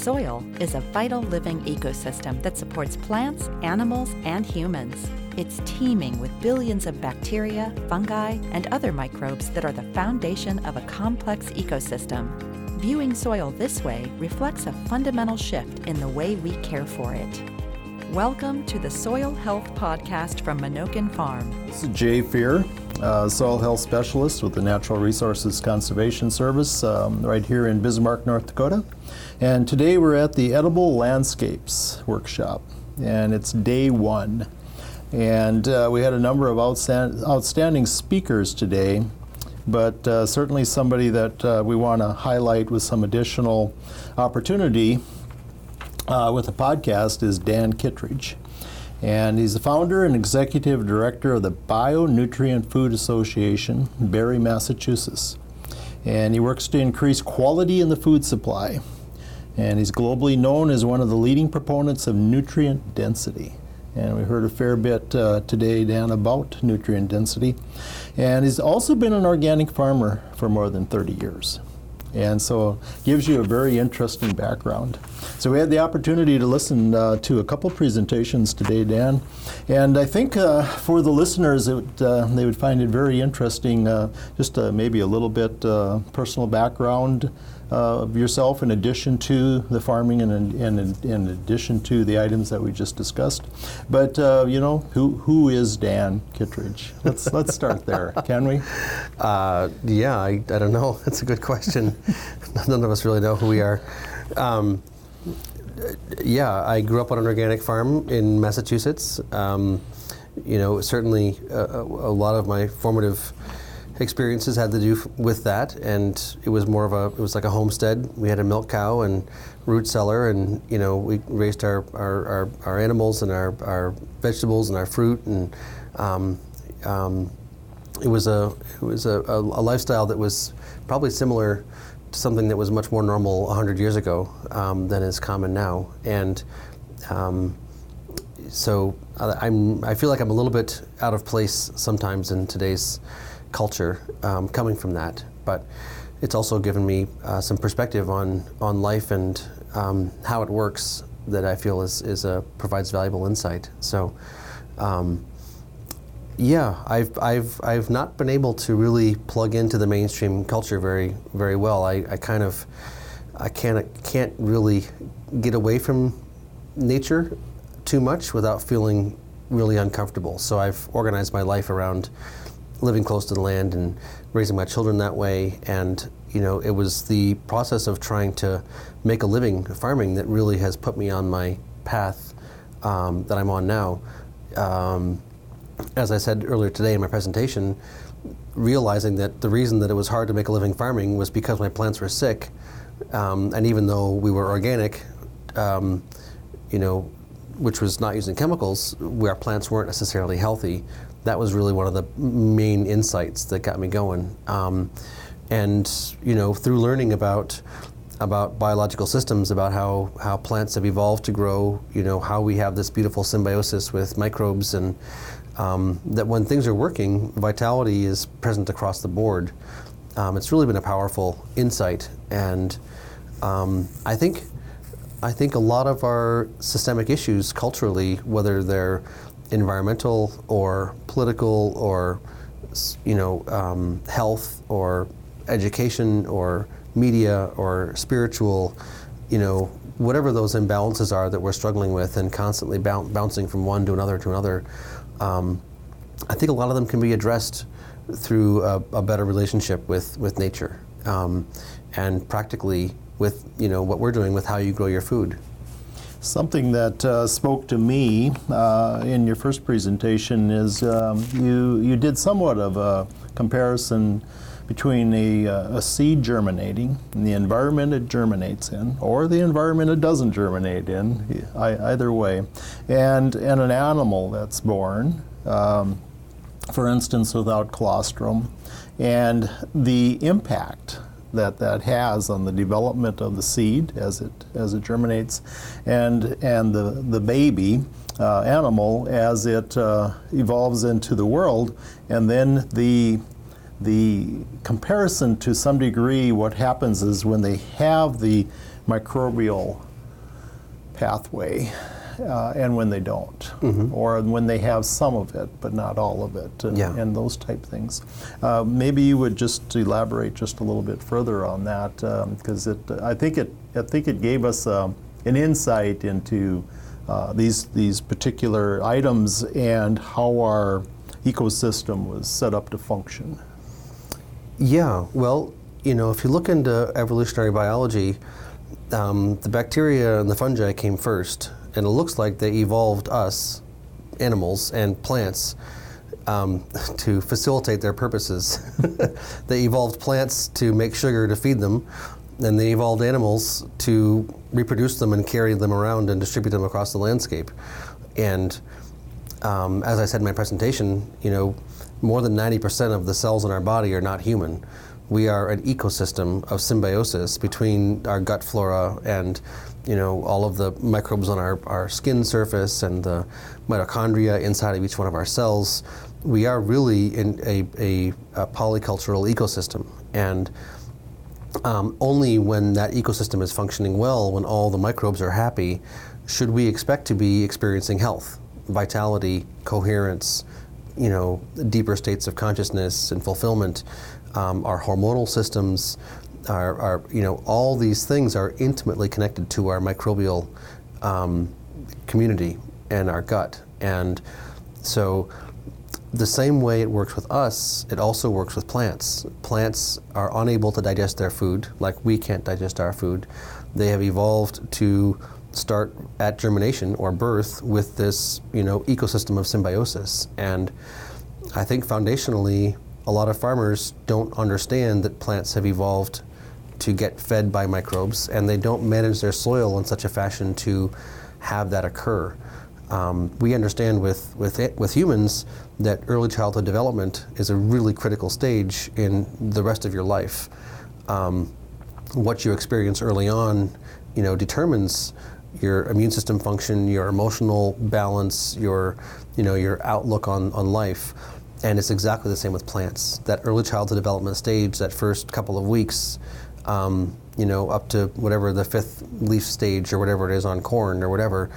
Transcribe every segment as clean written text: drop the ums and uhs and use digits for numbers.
Soil is a vital living ecosystem that supports plants, animals, and humans. It's teeming with billions of bacteria, fungi, and other microbes that are the foundation of a complex ecosystem. Viewing soil this way reflects a fundamental shift in the way we care for it. Welcome to the Soil Health Podcast from Menoken Farm. This is Jay Fear, soil health specialist with the Natural Resources Conservation Service right here in Bismarck, North Dakota. And today we're at the Edible Landscapes Workshop, and it's day one. And we had a number of outstanding speakers today, but certainly somebody that we want to highlight with some additional opportunity with the podcast is Dan Kittredge. And he's the founder and executive director of the Bionutrient Food Association, Barre, Massachusetts. And he works to increase quality in the food supply. And he's globally known as one of the leading proponents of nutrient density. And we heard a fair bit today, Dan, about nutrient density. And he's also been an organic farmer for more than 30 years. And so gives you a very interesting background. So we had the opportunity to listen to a couple presentations today, Dan. And I think for the listeners, they would find it very interesting, just maybe a little bit personal background of yourself in addition to the farming and in addition to the items that we just discussed. But who is Dan Kittredge? Let's start there, can we? I don't know. That's a good question. None of us really know who we are. I grew up on an organic farm in Massachusetts. Certainly a lot of my formative experiences had to do with that, and it was like a homestead. We had a milk cow and root cellar, and we raised our animals and our vegetables and our fruit, and it was a lifestyle that was probably similar to something that was much more normal 100 years ago than is common now. And so I feel like I'm a little bit out of place sometimes in today's culture coming from that, but it's also given me some perspective on life and how it works that I feel provides valuable insight. So I've not been able to really plug into the mainstream culture very, very well. I can't really get away from nature too much without feeling really uncomfortable. So I've organized my life around living close to the land and raising my children that way. And it was the process of trying to make a living farming that really has put me on my path that I'm on now. As I said earlier today in my presentation, realizing that the reason that it was hard to make a living farming was because my plants were sick. And even though we were organic, which was not using chemicals, where our plants weren't necessarily healthy, that was really one of the main insights that got me going. Through learning about biological systems, about how plants have evolved to grow, how we have this beautiful symbiosis with microbes, and that when things are working, vitality is present across the board. It's really been a powerful insight, and I think a lot of our systemic issues culturally, whether they're environmental or political or health or education or media or spiritual, whatever those imbalances are that we're struggling with and constantly bouncing from one to another, I think a lot of them can be addressed through a better relationship with nature, and practically with what we're doing with how you grow your food. Something that spoke to me in your first presentation is you did somewhat of a comparison between a seed germinating and the environment it germinates in, or the environment it doesn't germinate in, either way, and an animal that's born, for instance, without colostrum, and the impact that has on the development of the seed as it germinates, and the baby animal as it evolves into the world, and then the comparison to some degree, what happens is when they have the microbial pathway, and when they don't, or when they have some of it but not all of it, and those type things. Maybe you would just elaborate just a little bit further on that, because I think it gave us an insight into these particular items and how our ecosystem was set up to function. Yeah, well, if you look into evolutionary biology, the bacteria and the fungi came first, and it looks like they evolved us, animals and plants, to facilitate their purposes. They evolved plants to make sugar to feed them, and they evolved animals to reproduce them and carry them around and distribute them across the landscape. And as I said in my presentation, more than 90% of the cells in our body are not human. We are an ecosystem of symbiosis between our gut flora and all of the microbes on our skin surface and the mitochondria inside of each one of our cells. We are really in a polycultural ecosystem, and only when that ecosystem is functioning well, when all the microbes are happy, should we expect to be experiencing health, vitality, coherence, deeper states of consciousness and fulfillment. Our hormonal systems, our all these things are intimately connected to our microbial community and our gut. And so the same way it works with us, it also works with plants. Plants are unable to digest their food, like we can't digest our food. They have evolved to start at germination or birth with this, ecosystem of symbiosis. And I think foundationally, a lot of farmers don't understand that plants have evolved to get fed by microbes, and they don't manage their soil in such a fashion to have that occur. We understand with humans that early childhood development is a really critical stage in the rest of your life. What you experience early on, determines your immune system function, your emotional balance, your outlook on life. And it's exactly the same with plants. That early childhood development stage, that first couple of weeks, up to whatever the fifth leaf stage or whatever it is on corn or whatever,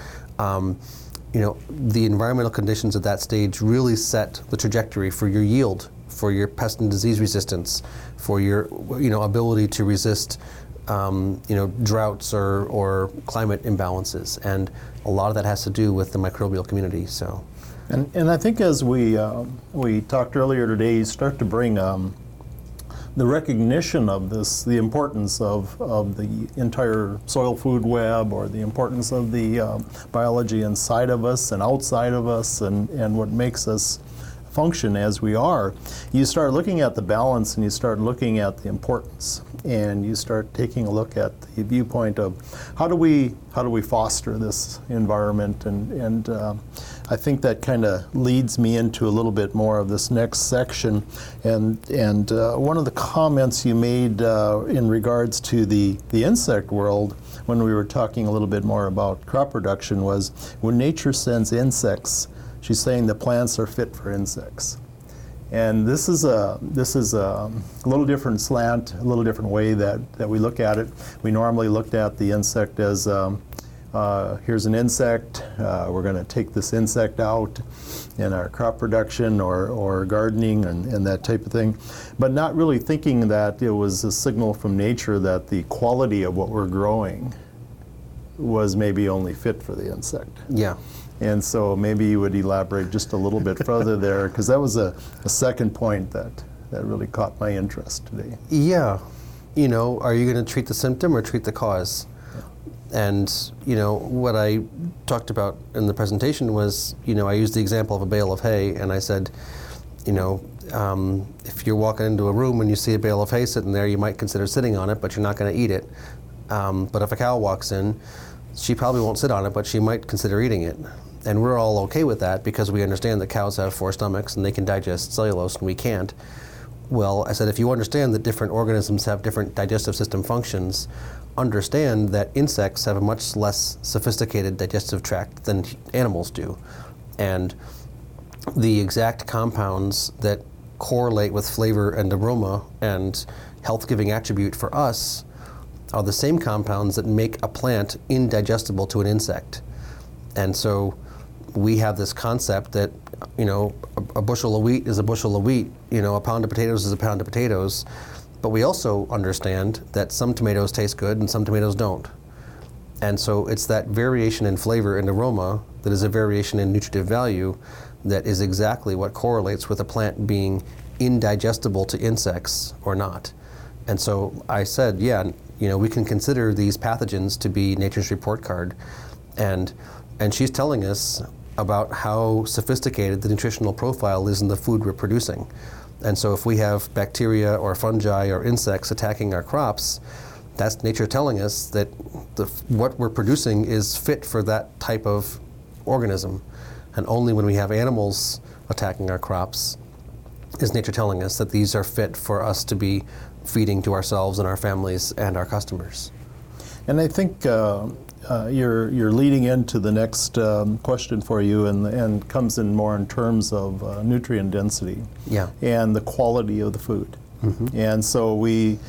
the environmental conditions at that stage really set the trajectory for your yield, for your pest and disease resistance, for your ability to resist droughts or climate imbalances. And a lot of that has to do with the microbial community. So. And I think as we talked earlier today, you start to bring the recognition of this, the importance of the entire soil food web, or the importance of the biology inside of us and outside of us, and what makes us function as we are. You start looking at the balance, and you start looking at the importance, and you start taking a look at the viewpoint of how do we foster this environment, and I think that kind of leads me into a little bit more of this next section, and one of the comments you made in regards to the insect world when we were talking a little bit more about crop production was, when nature sends insects, she's saying the plants are fit for insects. And this is a little different slant, a little different way that we look at it. We normally looked at the insect as here's an insect, we're going to take this insect out in our crop production or gardening and that type of thing, but not really thinking that it was a signal from nature that the quality of what we're growing was maybe only fit for the insect. Yeah. And so maybe you would elaborate just a little bit further there, because that was a second point that really caught my interest today. Yeah. Are you going to treat the symptom or treat the cause? And, what I talked about in the presentation was, I used the example of a bale of hay, and I said, if you're walking into a room and you see a bale of hay sitting there, you might consider sitting on it, but you're not going to eat it. But if a cow walks in, she probably won't sit on it, but she might consider eating it. And we're all okay with that because we understand that cows have 4 stomachs and they can digest cellulose and we can't. Well, I said, if you understand that different organisms have different digestive system functions, understand that insects have a much less sophisticated digestive tract than animals do. And the exact compounds that correlate with flavor and aroma and health-giving attribute for us are the same compounds that make a plant indigestible to an insect. And so we have this concept that, a bushel of wheat is a bushel of wheat, a pound of potatoes is a pound of potatoes. But we also understand that some tomatoes taste good and some tomatoes don't. And so it's that variation in flavor and aroma that is a variation in nutritive value that is exactly what correlates with a plant being indigestible to insects or not. And so I said, we can consider these pathogens to be nature's report card. And she's telling us about how sophisticated the nutritional profile is in the food we're producing. And so if we have bacteria or fungi or insects attacking our crops, that's nature telling us that what we're producing is fit for that type of organism. And only when we have animals attacking our crops is nature telling us that these are fit for us to be feeding to ourselves and our families and our customers. And I think you're leading into the next question for you, and comes in more in terms of nutrient density and the quality of the food. Mm-hmm. And so we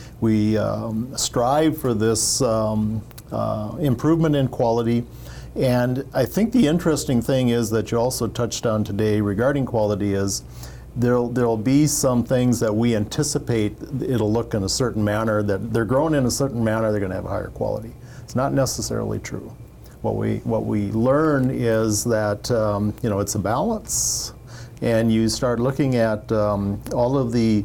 strive for this improvement in quality. And I think the interesting thing is that you also touched on today regarding quality is there'll be some things that we anticipate it'll look in a certain manner, that they're grown in a certain manner, they're going to have a higher quality. It's not necessarily true. What we learn is that it's a balance, and you start looking at all of the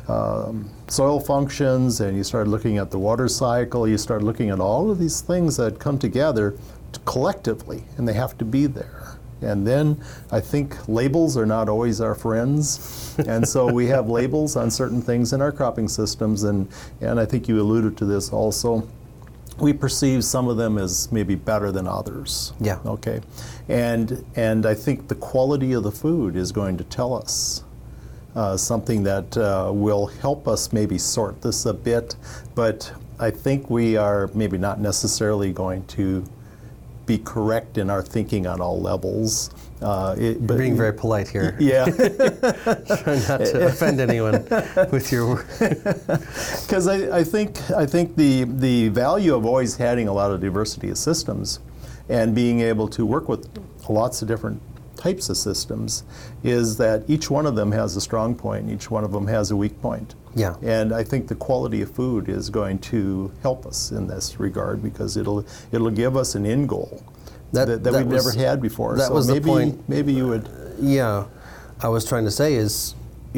soil functions, and you start looking at the water cycle, you start looking at all of these things that come together collectively, and they have to be there. And then I think labels are not always our friends, and so we have labels on certain things in our cropping systems, and I think you alluded to this also. We perceive some of them as maybe better than others. Yeah. Okay. And I think the quality of the food is going to tell us something that will help us maybe sort this a bit, but I think we are maybe not necessarily going to be correct in our thinking on all levels. You're being very polite here. Yeah. Try not to offend anyone with your. Because I think the value of always having a lot of diversity of systems and being able to work with lots of different types of systems is that each one of them has a strong point, and each one of them has a weak point. Yeah. And I think the quality of food is going to help us in this regard, because it'll give us an end goal that we've never had before. That was the point. Maybe you would. Yeah, I was trying to say is,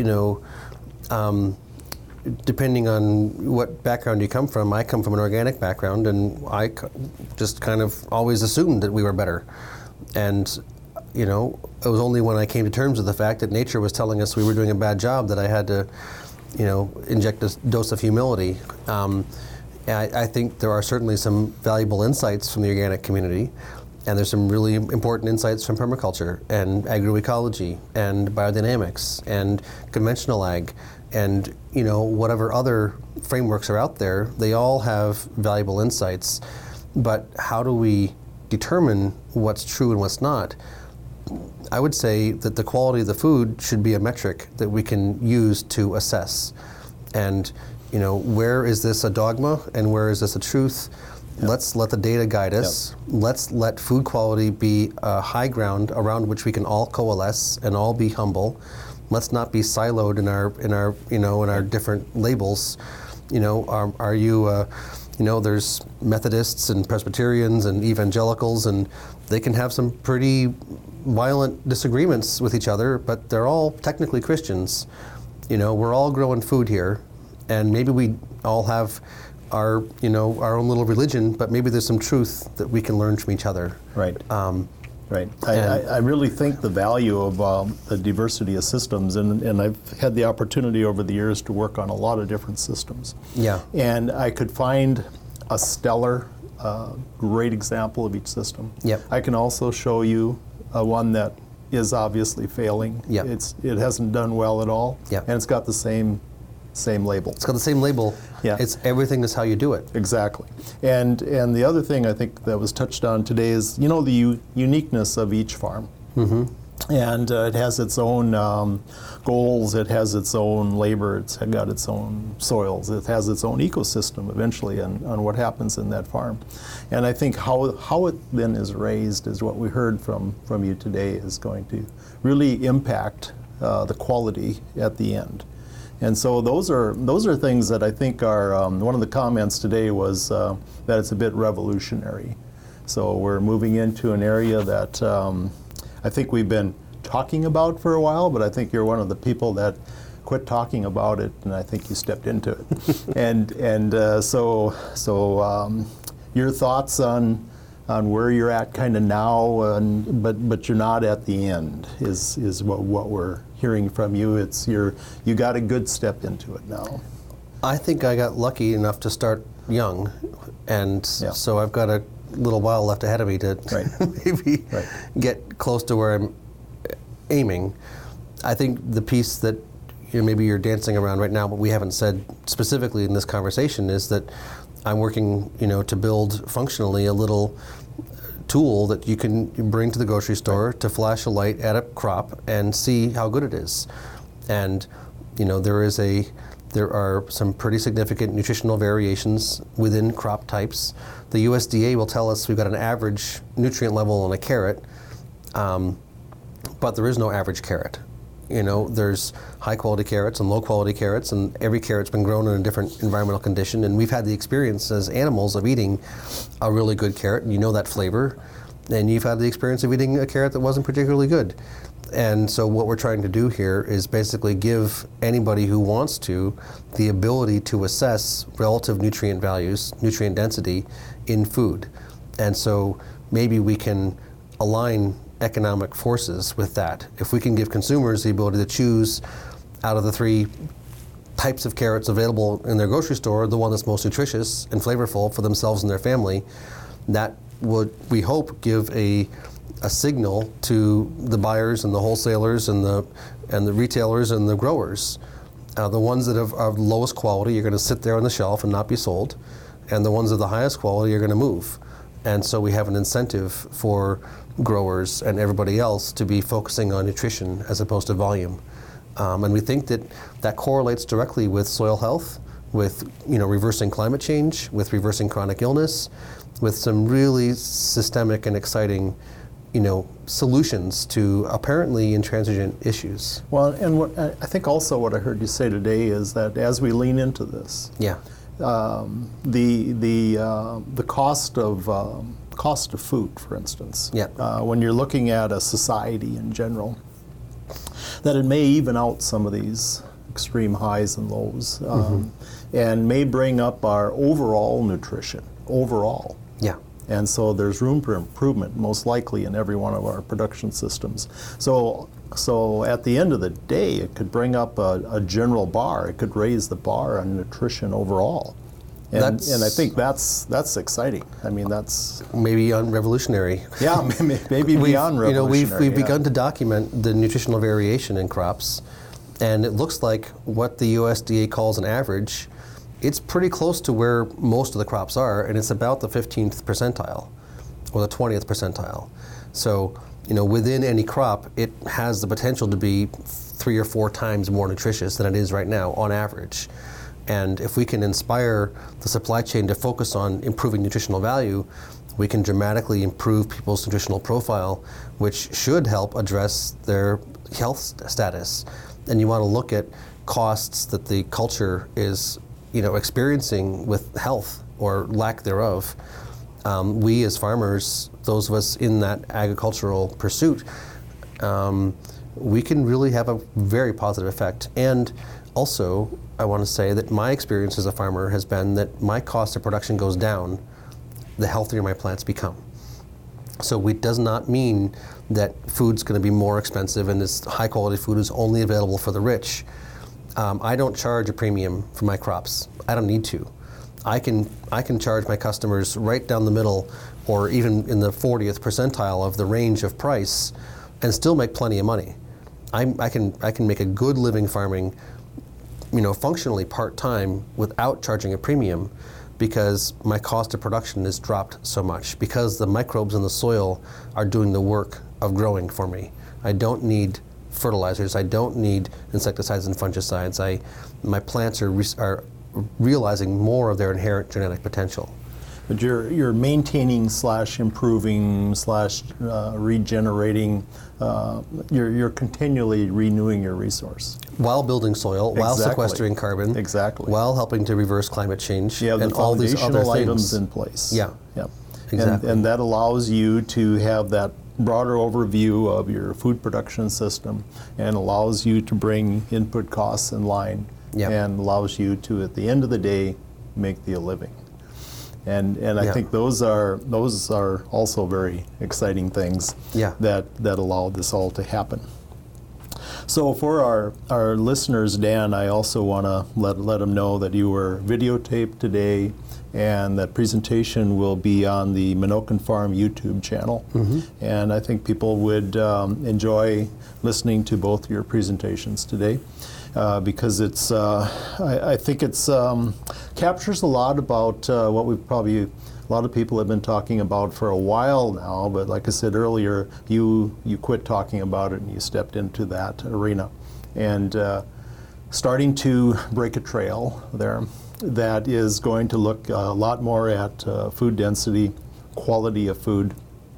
depending on what background you come from, I come from an organic background, and I just kind of always assumed that we were better. And it was only when I came to terms with the fact that nature was telling us we were doing a bad job that I had to, inject a dose of humility. I think there are certainly some valuable insights from the organic community, and there's some really important insights from permaculture and agroecology and biodynamics and conventional ag and whatever other frameworks are out there. They all have valuable insights, but how do we determine what's true and what's not? I would say that the quality of the food should be a metric that we can use to assess. And, where is this a dogma and where is this a truth? Yep. Let's let the data guide us. Yep. Let's let food quality be a high ground around which we can all coalesce and all be humble. Let's not be siloed in our different labels. Are you there's Methodists and Presbyterians and evangelicals, and they can have some pretty violent disagreements with each other, but they're all technically Christians. We're all growing food here, and maybe we all have our own little religion, but maybe there's some truth that we can learn from each other. Right. Right. I really think the value of the diversity of systems, and I've had the opportunity over the years to work on a lot of different systems. Yeah. And I could find a stellar, great example of each system. Yep. I can also show you one that is obviously failing. Yep. It hasn't done well at all. Yep. And it's got the same label. It's got the same label. Yeah. It's everything is how you do it. Exactly. And the other thing I think that was touched on today is, the uniqueness of each farm. Mm-hmm. And it has its own goals, it has its own labor, it's got its own soils, it has its own ecosystem eventually on what happens in that farm. And I think how it then is raised is what we heard from you today is going to really impact the quality at the end. And so those are things that I think are, one of the comments today was that it's a bit revolutionary. So we're moving into an area that I think we've been talking about for a while, but I think you're one of the people that quit talking about it, and I think you stepped into it. So your thoughts on where you're at kind of now, but you're not at the end is what we're hearing from you. It's you got a good step into it now. I think I got lucky enough to start young, and so I've got a little while left ahead of me to maybe get close to where I'm aiming. I think the piece that maybe you're dancing around right now, but we haven't said specifically in this conversation, is that I'm working, to build functionally a little tool that you can bring to the grocery store to flash a light at a crop and see how good it is. And there are some pretty significant nutritional variations within crop types. The USDA will tell us we've got an average nutrient level on a carrot, but there is no average carrot. There's high quality carrots and low quality carrots, and every carrot's been grown in a different environmental condition, and we've had the experience as animals of eating a really good carrot, and that flavor, and you've had the experience of eating a carrot that wasn't particularly good. And so what we're trying to do here is basically give anybody who wants to the ability to assess relative nutrient values, nutrient density in food. And so maybe we can align economic forces with that. If we can give consumers the ability to choose out of the 3 types of carrots available in their grocery store, the one that's most nutritious and flavorful for themselves and their family, that would, we hope, give a signal to the buyers and the wholesalers and the retailers and the growers. The ones that are lowest quality are going to sit there on the shelf and not be sold, and the ones of the highest quality are going to move. And so we have an incentive for growers and everybody else to be focusing on nutrition as opposed to volume. And we think that correlates directly with soil health, with reversing climate change, with reversing chronic illness, with some really systemic and exciting solutions to apparently intransigent issues. Well, and what I think also what I heard you say today is that as we lean into this, the cost of food, for instance, when you're looking at a society in general, that it may even out some of these extreme highs and lows, and may bring up our overall nutrition overall. And so there's room for improvement, most likely, in every one of our production systems. So at the end of the day, it could bring up a general bar. It could raise the bar on nutrition overall. And I think that's exciting. I mean, that's maybe revolutionary. Yeah, maybe beyond revolutionary. We've begun to document the nutritional variation in crops, and it looks like what the USDA calls an average. It's pretty close to where most of the crops are, and it's about the 15th percentile or the 20th percentile. So, within any crop, it has the potential to be 3 or 4 times more nutritious than it is right now on average. And if we can inspire the supply chain to focus on improving nutritional value, we can dramatically improve people's nutritional profile, which should help address their health status. And you want to look at costs that the culture is experiencing with health or lack thereof. We as farmers, those of us in that agricultural pursuit, we can really have a very positive effect. And also, I want to say that my experience as a farmer has been that my cost of production goes down the healthier my plants become. So it does not mean that food's going to be more expensive and this high quality food is only available for the rich. I don't charge a premium for my crops. I don't need to. I can charge my customers right down the middle, or even in the 40th percentile of the range of price, and still make plenty of money. I can make a good living farming, functionally part-time without charging a premium, because my cost of production is dropped so much, because the microbes in the soil are doing the work of growing for me. I don't need fertilizers. I don't need insecticides and fungicides. My plants are realizing more of their inherent genetic potential. But you're maintaining / improving / regenerating. You're continually renewing your resource while building soil, while sequestering carbon, while helping to reverse climate change, and all these other items in place. Yeah, exactly. And that allows you to have that broader overview of your food production system, and allows you to bring input costs in line, and allows you to, at the end of the day, make a living. And I think those are also very exciting things that allow this all to happen. So for our listeners, Dan, I also want to let them know that you were videotaped today, and that presentation will be on the Menoken Farm YouTube channel. And I think people would enjoy listening to both your presentations today. Because it's, I think it's captures a lot about what a lot of people have been talking about for a while now. But like I said earlier, you quit talking about it and you stepped into that arena, and starting to break a trail there that is going to look a lot more at food density, quality of food.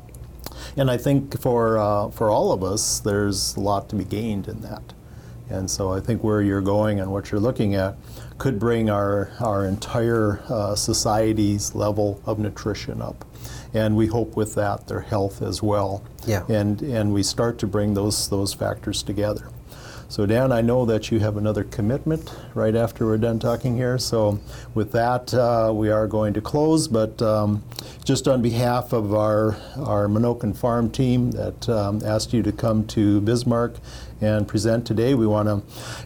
And I think for all of us, there's a lot to be gained in that. And so I think where you're going and what you're looking at could bring our entire society's level of nutrition up. And we hope with that their health as well. Yeah. And we start to bring those factors together. So Dan, I know that you have another commitment right after we're done talking here. So with that, we are going to close. But just on behalf of our Menoken Farm team that asked you to come to Bismarck and present today, we want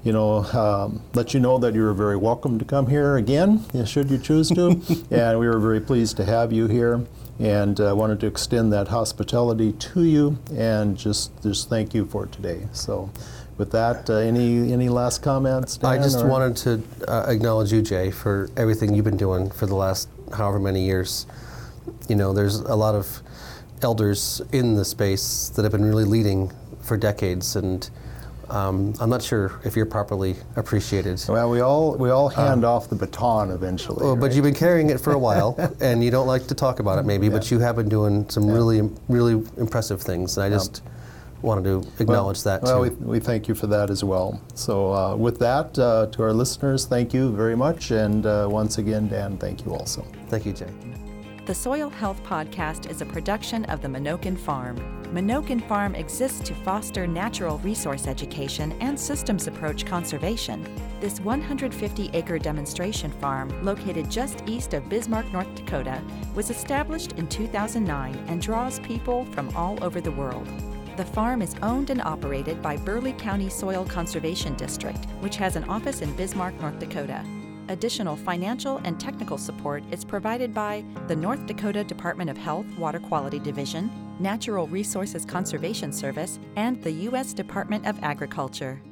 to, let you know that you're very welcome to come here again, should you choose to. And we were very pleased to have you here, and wanted to extend that hospitality to you, and just thank you for today. So with that, any last comments, Dan? I just wanted to acknowledge you, Jay, for everything you've been doing for the last however many years. There's a lot of elders in the space that have been really leading for decades, and I'm not sure if you're properly appreciated. Well, we all hand off the baton eventually. Well, but you've been carrying it for a while, and you don't like to talk about it maybe, but you have been doing some really, really impressive things, and I just wanted to acknowledge that too. Well, we thank you for that as well. So with that, to our listeners, thank you very much, and once again, Dan, thank you also. Thank you, Jay. The Soil Health Podcast is a production of the Menoken Farm. Menoken Farm exists to foster natural resource education and systems approach conservation. This 150-acre demonstration farm, located just east of Bismarck, North Dakota, was established in 2009 and draws people from all over the world. The farm is owned and operated by Burleigh County Soil Conservation District, which has an office in Bismarck, North Dakota. Additional financial and technical support is provided by the North Dakota Department of Health Water Quality Division, Natural Resources Conservation Service, and the U.S. Department of Agriculture.